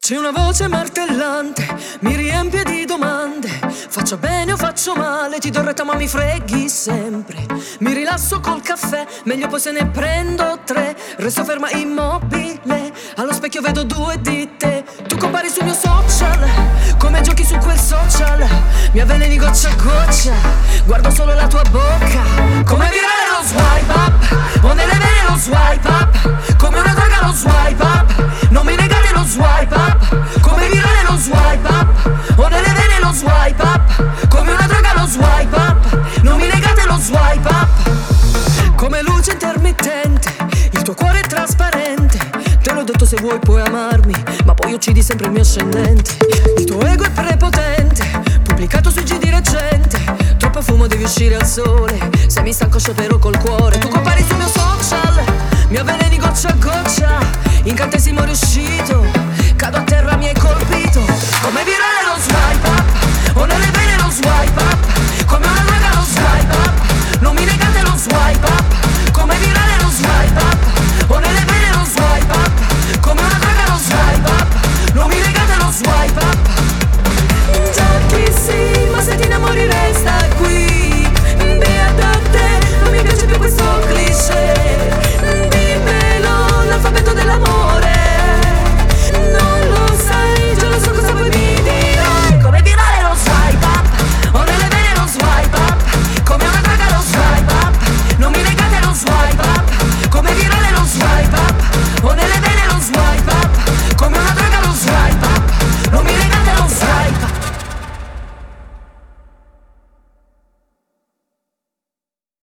C'è una voce martellante, mi riempie di domande. Faccio bene o faccio male, ti do retta ma mi freghi sempre. Mi rilasso col caffè, meglio poi se ne prendo tre. Resto ferma immobile, allo specchio vedo due di te. Tu compari sul mio social, come giochi su quel social. Mi avveleni goccia a goccia, guardo solo la tua bocca. Come virale lo swipe up, o nelle vene lo swipe up. Come una droga lo swipe up, non mi negate lo swipe up. Come virale lo swipe up, o nelle vene lo swipe up. Come una droga lo swipe up, non mi negate lo swipe up. Come luce intermittente, il tuo cuore è trasparente. Te l'ho detto, se vuoi puoi amarmi, ma poi uccidi sempre il mio ascendente. Il tuo ego è prepotente, pubblicato su G di recente. Troppo fumo, devi uscire al sole, se mi stanco sciopero col cuore. Tu compari sul mio social, mi avveleni goccia a goccia, incantesimo riuscito.